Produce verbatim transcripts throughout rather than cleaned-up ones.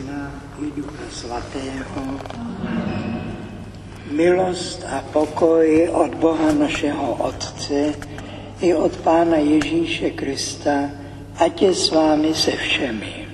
Syna i Ducha Svatého. Milost a pokoj od Boha našeho Otce i od Pána Ježíše Krista, ať je s vámi se všemi.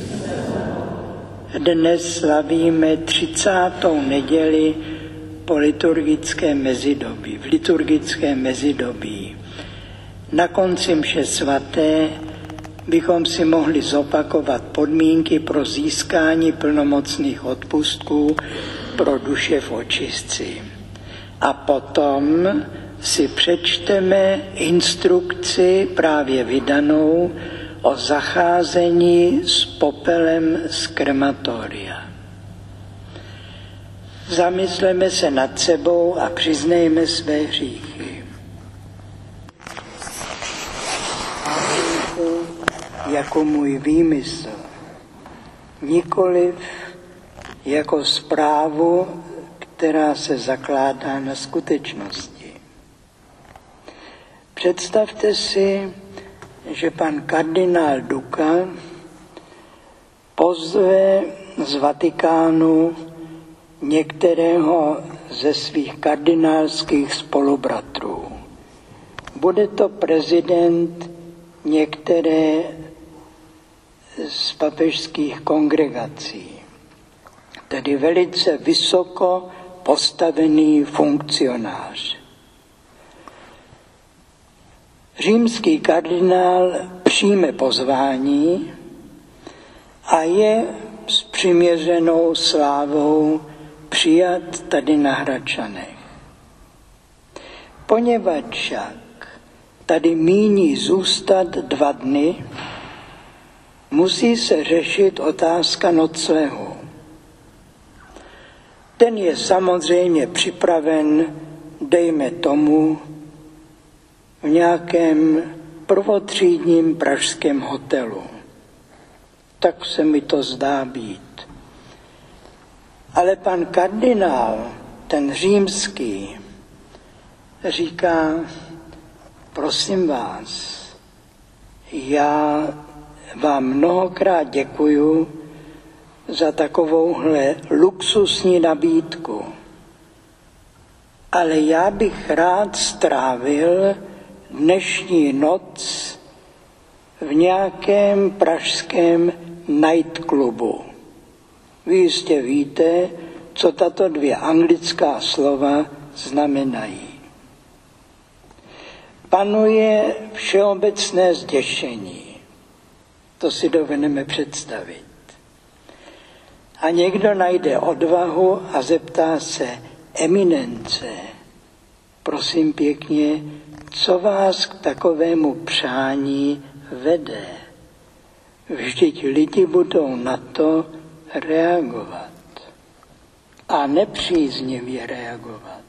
Dnes slavíme třicátou neděli po liturgickém mezidobí, v liturgickém mezidobí. Na konci mše svaté bychom si mohli zopakovat podmínky pro získání plnomocných odpustků pro duše v očistci. A potom si přečteme instrukci právě vydanou o zacházení s popelem z krematoria. Zamysleme se nad sebou a přiznejme své hříchy. Jako můj výmysl, nikoliv jako zprávu, která se zakládá na skutečnosti. Představte si, že pan kardinál Duka pozve z Vatikánu některého ze svých kardinálských spolubratrů. Bude to prezident některé z papežských kongregací, tedy velice vysoko postavený funkcionář. Římský kardinál přijme pozvání a je s přiměřenou slávou přijat tady na Hradčanech. Poněvadž však tady míní zůstat dva dny, musí se řešit otázka noclehu. Ten je samozřejmě připraven, dejme tomu, v nějakém prvotřídním pražském hotelu. Tak se mi to zdá být. Ale pan kardinál, ten římský, říká, prosím vás, já vám mnohokrát děkuju za takovouhle luxusní nabídku. Ale já bych rád strávil dnešní noc v nějakém pražském nightclubu. Vy jistě víte, co tato dvě anglická slova znamenají. Panuje všeobecné zděšení. To si dovedeme představit. A někdo najde odvahu a zeptá se, eminence, prosím pěkně, co vás k takovému přání vede? Vždyť lidi budou na to reagovat. A nepříznivě reagovat.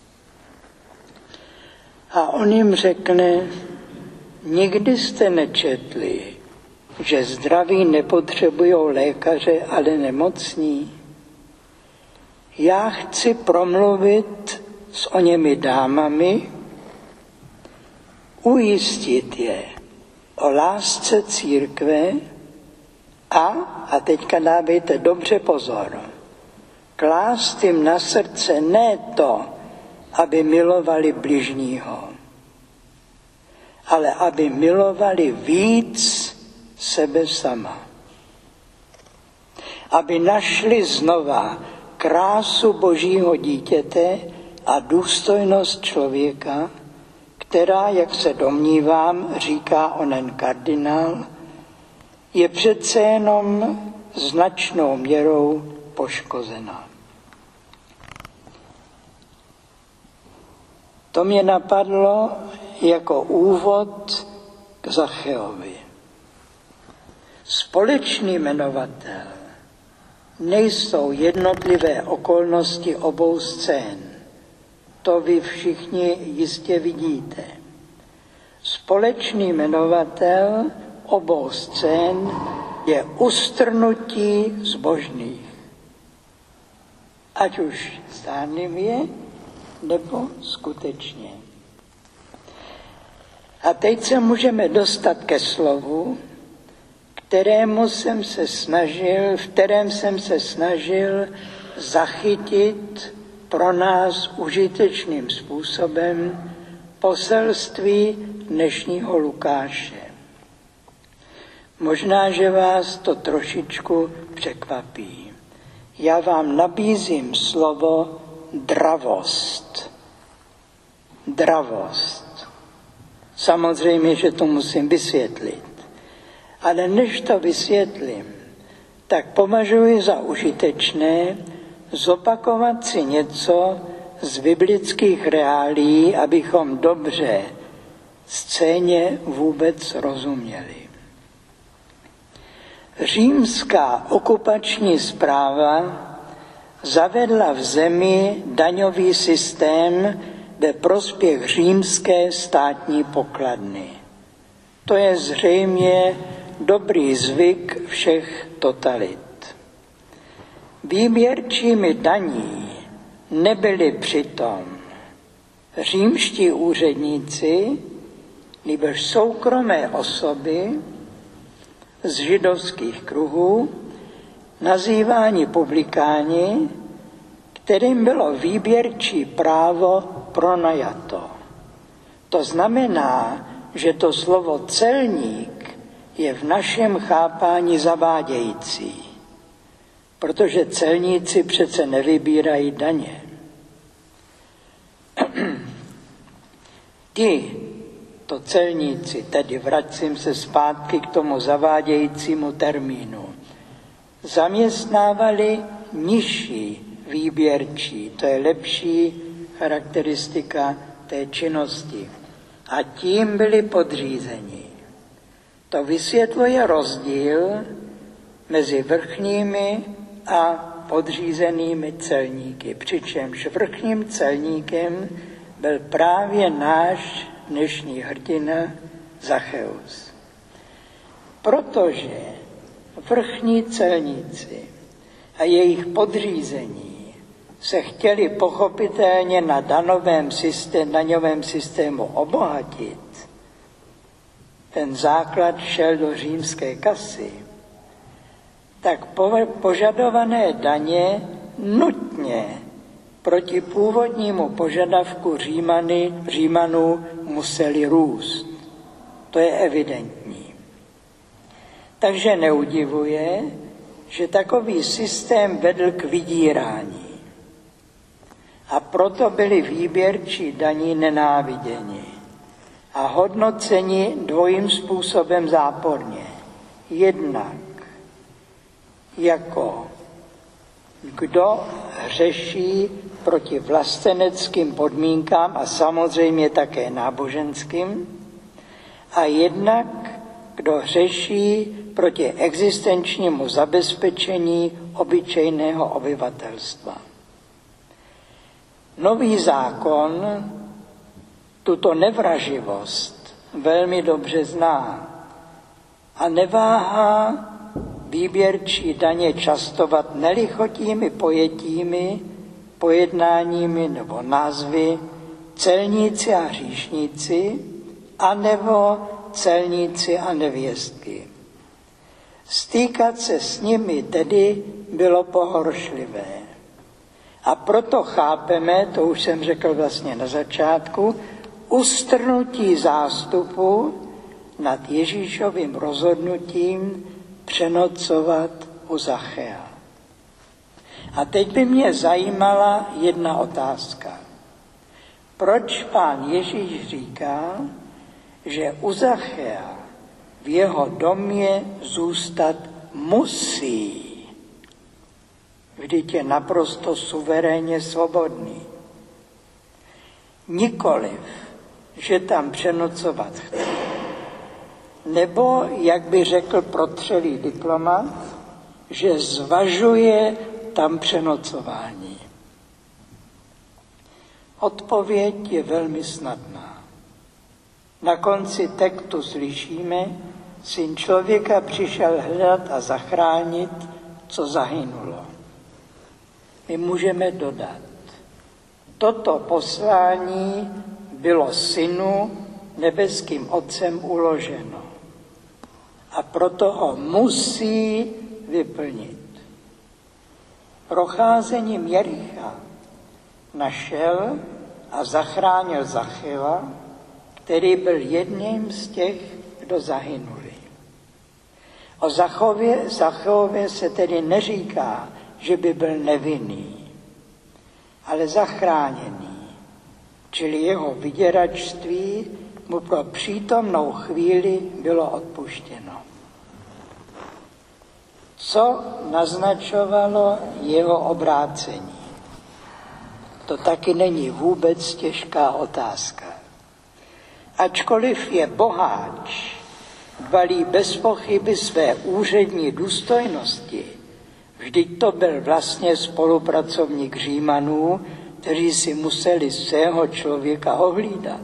A on jim řekne, nikdy jste nečetli, že zdraví nepotřebují lékaře, ale nemocní. Já chci promluvit s oněmi dámami, ujistit je o lásce církve a, a teďka dávejte dobře pozor, klást jim na srdce ne to, aby milovali bližního, ale aby milovali víc sebe sama. Aby našli znova krásu Božího dítěte a důstojnost člověka, která, jak se domnívám, říká onen kardinál, je přece jenom značnou měrou poškozena. To mě napadlo jako úvod k Zacheovi. Společný jmenovatel nejsou jednotlivé okolnosti obou scén. To vy všichni jistě vidíte. Společný jmenovatel obou scén je ustrnutí zbožných. Ať už zdánlivě, nebo skutečně. A teď se můžeme dostat ke slovu, kterému jsem se snažil, v kterém jsem se snažil zachytit pro nás užitečným způsobem poselství dnešního Lukáše. Možná, že vás to trošičku překvapí. Já vám nabízím slovo dravost. Dravost. Samozřejmě, že to musím vysvětlit. Ale než to vysvětlím, tak považuji za užitečné zopakovat si něco z biblických reálií, abychom dobře scéně vůbec rozuměli. Římská okupační správa zavedla v zemi daňový systém ve prospěch římské státní pokladny. To je zřejmě dobrý zvyk všech totalit. Výběrčími daní nebyli přitom římští úředníci, nýbrž soukromé osoby z židovských kruhů, nazýváni publikáni, kterým bylo výběrčí právo pronajato. To znamená, že to slovo celník je v našem chápání zavádějící, protože celníci přece nevybírají daně. Ti, to celníci, tedy vracím se zpátky k tomu zavádějícímu termínu, zaměstnávali nižší výběrčí, to je lepší charakteristika té činnosti, a tím byli podřízeni. To vysvětluje rozdíl mezi vrchními a podřízenými celníky, přičemž vrchním celníkem byl právě náš dnešní hrdina Zacheus. Protože vrchní celníci a jejich podřízení se chtěli pochopitelně na daňovém systému, daňovém systému obohatit, ten základ šel do římské kasy, tak požadované daně nutně proti původnímu požadavku Římany, Římanů museli růst. To je evidentní. Takže neudivuje, že takový systém vedl k vydírání. A proto byli výběrčí daní nenáviděni a hodnoceni dvojím způsobem záporně. Jednak jako kdo hřeší proti vlasteneckým podmínkám a samozřejmě také náboženským, a jednak kdo hřeší proti existenčnímu zabezpečení obyčejného obyvatelstva. Nový zákon tuto nevraživost velmi dobře zná a neváhá výběrčí daně častovat nelichotými pojetími, pojednáními nebo názvy celníci a hříšníci, anebo celníci a nevěstky. Stýkat se s nimi tedy bylo pohoršlivé. A proto chápeme, to už jsem řekl vlastně na začátku, ustrnutí zástupu nad Ježíšovým rozhodnutím přenocovat u Zachea. A teď by mě zajímala jedna otázka. Proč pán Ježíš říká, že u Zachea v jeho domě zůstat musí? Vždyť je naprosto suverénně svobodný. Nikoliv, že tam přenocovat chce. Nebo, jak by řekl protřelý diplomat, že zvažuje tam přenocování. Odpověď je velmi snadná. Na konci textu slyšíme, syn člověka přišel hledat a zachránit, co zahynulo. My můžeme dodat, toto poslání bylo synu nebeským otcem uloženo. a proto ho musí vyplnit. Procházením Jericha našel a zachránil Zachéva, který byl jedním z těch, kdo zahynuli. O Zachově, Zachově se tedy neříká, že by byl nevinný, ale zachráněný, čili jeho vyděračství mu pro přítomnou chvíli bylo odpuštěno. Co naznačovalo jeho obrácení? To taky není vůbec těžká otázka. Ačkoliv je boháč, dbalí bez pochyby své úřední důstojnosti, vždyť to byl vlastně spolupracovník Římanů, kteří si museli svého člověka ohlídat.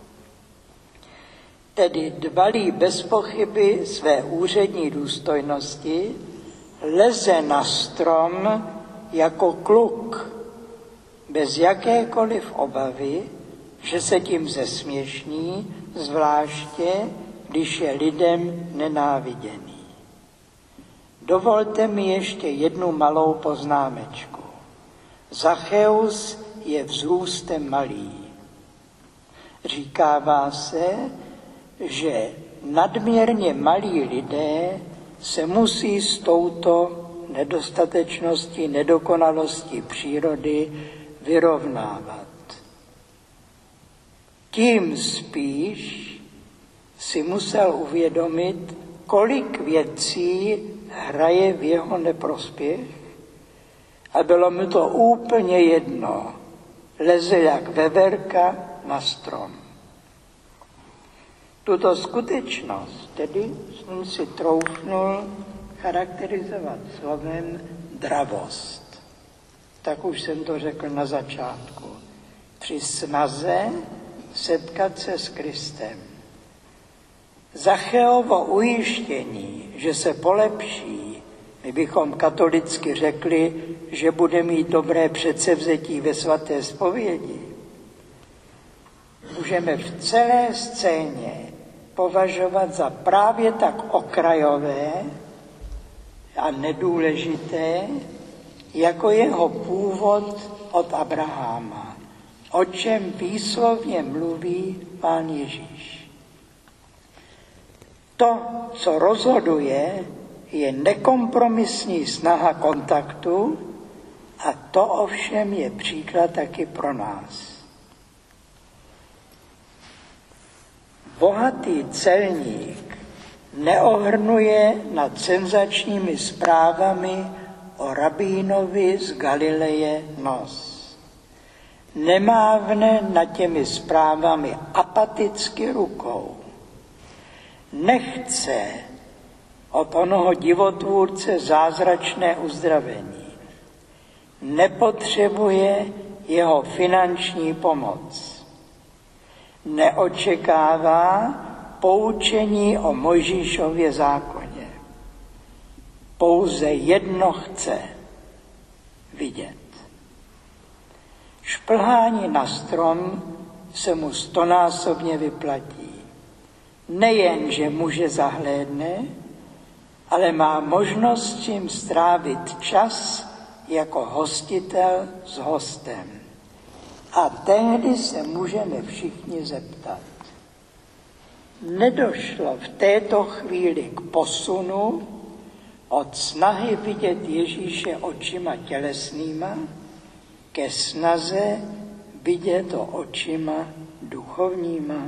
Tedy dbalí bez pochyby své úřední důstojnosti, leze na strom jako kluk, bez jakékoliv obavy, že se tím zesměšní, zvláště když je lidem nenáviděný. Dovolte mi ještě jednu malou poznámečku. Zachéus je vzrůstem malý. Říkává se, že nadměrně malí lidé se musí s touto nedostatečností, nedokonalostí přírody vyrovnávat. Tím spíš si musel uvědomit, kolik věcí hraje v jeho neprospěch, a bylo mu to úplně jedno. Leze jak veverka na strom. Tuto skutečnost tedy jsem si troufnul charakterizovat slovem dravost. Tak už jsem to řekl na začátku. Při snaze setkat se s Kristem. Zachéovo ujištění, že se polepší, my bychom katolicky řekli, že bude mít dobré předsevzetí ve svaté zpovědi, můžeme v celé scéně považovat za právě tak okrajové a nedůležité, jako jeho původ od Abraháma, o čem výslovně mluví Pán Ježíš. To, co rozhoduje, je nekompromisní snaha kontaktu, a to ovšem je příklad taky pro nás. Bohatý celník neohrnuje nad senzačními zprávami o rabínovi z Galileje nos. Nemávne nad těmi zprávami apaticky rukou. Nechce od onoho divotvůrce zázračné uzdravení. Nepotřebuje jeho finanční pomoc. Neočekává poučení o Mojžíšově zákoně. Pouze jedno chce vidět. Šplhání na strom se mu stonásobně vyplatí. Nejen, že muže zahlédne, ale má možnost tím strávit čas jako hostitel s hostem. A tehdy se můžeme všichni zeptat. Nedošlo v této chvíli k posunu od snahy vidět Ježíše očima tělesnýma ke snaze vidět ho očima duchovníma?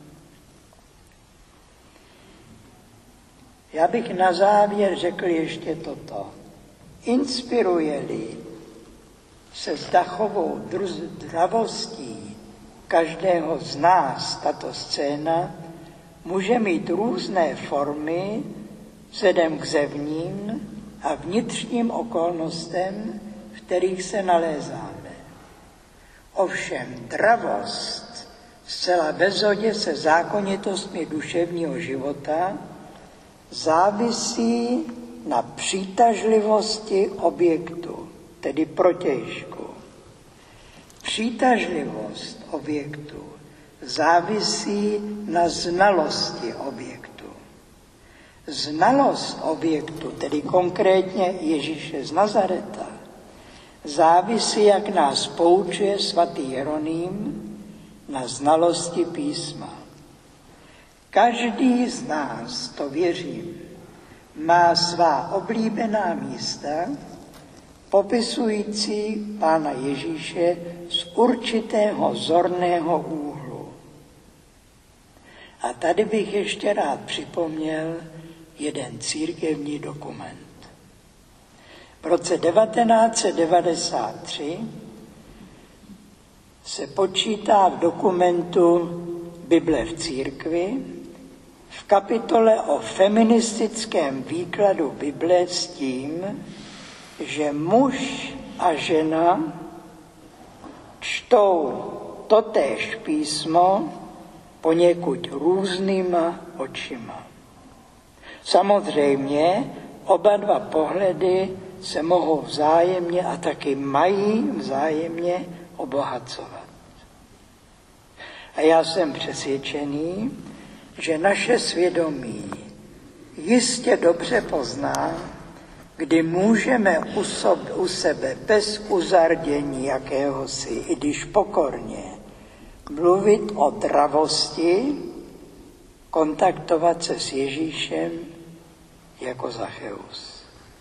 Já bych na závěr řekl ještě toto. Inspiruje-li se s Zachovou dravostí každého z nás tato scéna, může mít různé formy vzhledem k zevním a vnitřním okolnostem, v kterých se nalézáme. Ovšem dravost zcela bezhodě se zákonitostmi duševního života závisí na přitažlivosti objektu, tedy protějšku. Přitažlivost objektu závisí na znalosti objektu. Znalost objektu, tedy konkrétně Ježíše z Nazareta, závisí, jak nás poučuje svatý Jeroným, na znalosti písma. Každý z nás, to věřím, má svá oblíbená místa, popisující Pána Ježíše z určitého zorného úhlu. A tady bych ještě rád připomněl jeden církevní dokument. V roce devatenáct set devadesát tři se počítá v dokumentu Bible v církvi v kapitole o feministickém výkladu Bible s tím, že muž a žena čtou totéž písmo poněkud různýma očima. Samozřejmě oba dva pohledy se mohou vzájemně a taky mají vzájemně obohacovat. A já jsem přesvědčený, že naše svědomí jistě dobře pozná, kdy můžeme u, sob, u sebe bez uzardění jakéhosi, i když pokorně, mluvit o dravosti, kontaktovat se s Ježíšem jako Zacheus.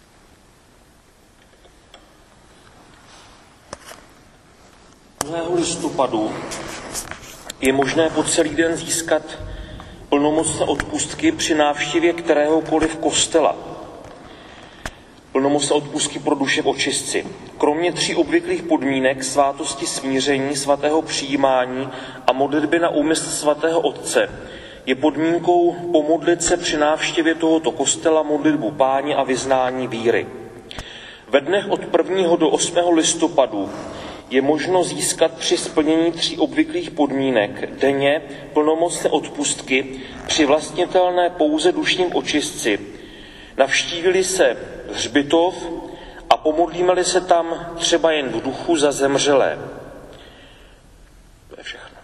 druhého listopadu je možné po celý den získat plnomocné odpustky při návštěvě kteréhokoliv kostela. Plnomocné odpustky pro duše v očistci. Kromě tří obvyklých podmínek svátosti smíření, svatého přijímání a modlitby na úmysl svatého Otce je podmínkou pomodlit se při návštěvě tohoto kostela modlitbu Páně a vyznání víry. Ve dnech od prvního do osmého listopadu je možno získat při splnění tří obvyklých podmínek denně plnomocné odpustky při vlastnitelné pouze dušním očistci. Navštívili se hřbitov a pomodlíme-li se tam třeba jen v duchu za zemřelé. To je všechno.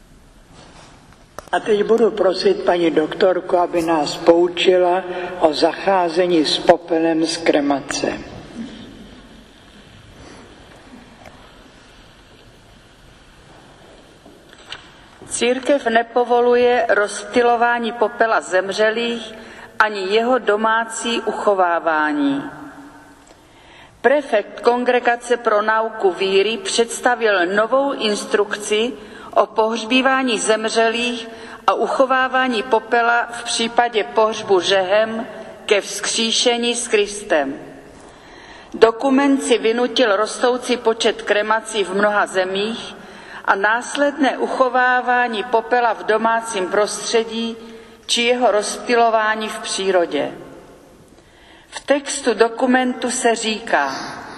A teď budu prosit paní doktorku, aby nás poučila o zacházení s popelem z kremace. Církev nepovoluje rozptylování popela zemřelých ani jeho domácí uchovávání. Prefekt Kongregace pro nauku víry představil novou instrukci o pohřbívání zemřelých a uchovávání popela v případě pohřbu žehem ke vzkříšení s Kristem. Dokument si vynutil rostoucí počet kremací v mnoha zemích a následné uchovávání popela v domácím prostředí či jeho rozptylování v přírodě. V textu dokumentu se říká: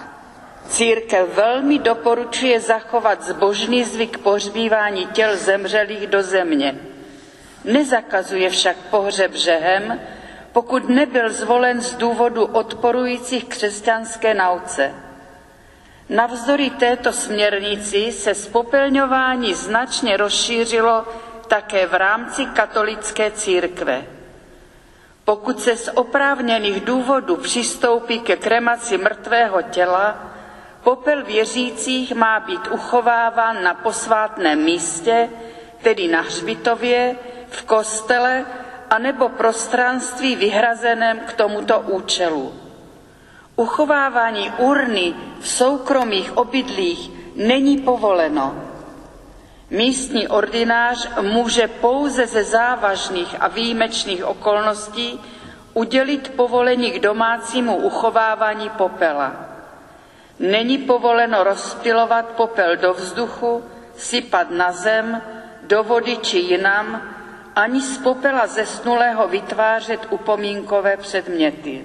církev velmi doporučuje zachovat zbožný zvyk pohřbívání těl zemřelých do země. Nezakazuje však pohřeb žehem, pokud nebyl zvolen z důvodu odporujících křesťanské nauce. Navzdory této směrnici se spopelňování značně rozšířilo také v rámci katolické církve. Pokud se z oprávněných důvodů přistoupí ke kremaci mrtvého těla, popel věřících má být uchováván na posvátném místě, tedy na hřbitově, v kostele anebo prostranství vyhrazeném k tomuto účelu. Uchovávání urny v soukromých obydlích není povoleno. Místní ordinář může pouze ze závažných a výjimečných okolností udělit povolení k domácímu uchovávání popela. Není povoleno rozptylovat popel do vzduchu, sypat na zem, do vody či jinam, ani z popela zesnulého vytvářet upomínkové předměty.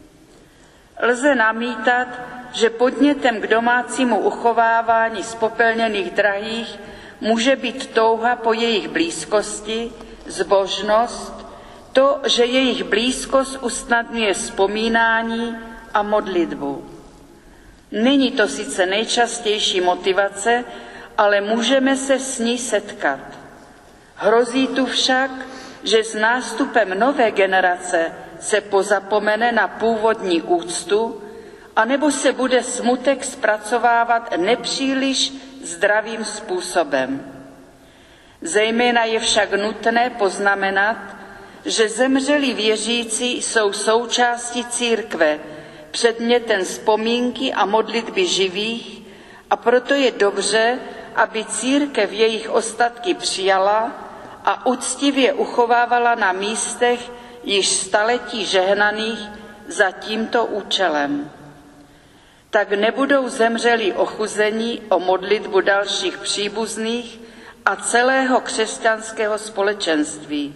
Lze namítat, že podnětem k domácímu uchovávání spopelněných drahých může být touha po jejich blízkosti, zbožnost, to, že jejich blízkost usnadňuje vzpomínání a modlitbu. Není to sice nejčastější motivace, ale můžeme se s ní setkat. Hrozí tu však, že s nástupem nové generace se pozapomene na původní úctu, anebo se bude smutek zpracovávat nepříliš zdravým způsobem. Zejména je však nutné poznamenat, že zemřelí věřící jsou součástí církve, předmětem vzpomínky a modlitby živých, a proto je dobře, aby církev jejich ostatky přijala a uctivě uchovávala na místech již staletí žehnaných za tímto účelem. Tak nebudou zemřelí ochuzení o modlitbu dalších příbuzných a celého křesťanského společenství.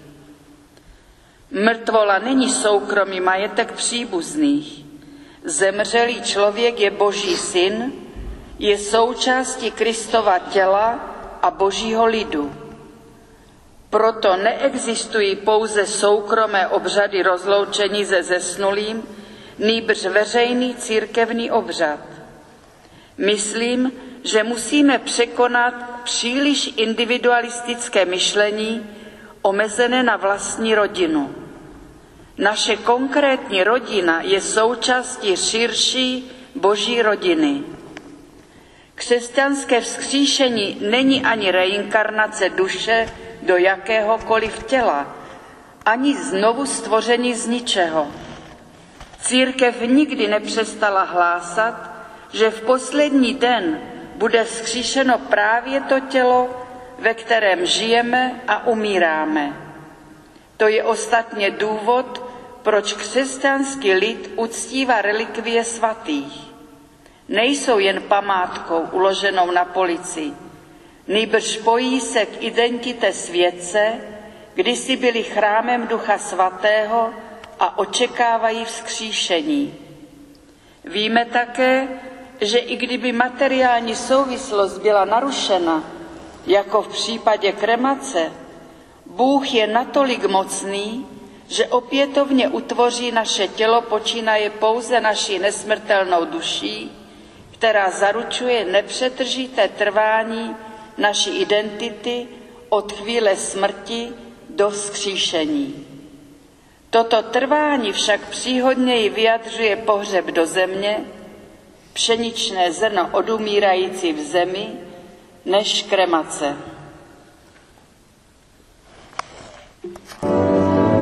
Mrtvola není soukromý majetek příbuzných. Zemřelý člověk je Boží syn, je součástí Kristova těla a Božího lidu. Proto neexistují pouze soukromé obřady rozloučení se zesnulým, nýbrž veřejný církevní obřad. Myslím, že musíme překonat příliš individualistické myšlení omezené na vlastní rodinu. Naše konkrétní rodina je součástí širší Boží rodiny. Křesťanské vzkříšení není ani reinkarnace duše do jakéhokoliv těla, ani znovu stvoření z ničeho. Církev nikdy nepřestala hlásat, že v poslední den bude vzkříšeno právě to tělo, ve kterém žijeme a umíráme. To je ostatně důvod, proč křesťanský lid uctívá relikvie svatých. Nejsou jen památkou uloženou na polici, nýbrž pojí se k identitě světce, kdysi byli chrámem Ducha Svatého a očekávají vzkříšení. Víme také, že i kdyby materiální souvislost byla narušena, jako v případě kremace, Bůh je natolik mocný, že opětovně utvoří naše tělo počínaje pouze naší nesmrtelnou duší, která zaručuje nepřetržité trvání naší identity od chvíle smrti do vzkříšení. Toto trvání však příhodněji vyjadřuje pohřeb do země, pšeničné zrno odumírající v zemi, než kremace.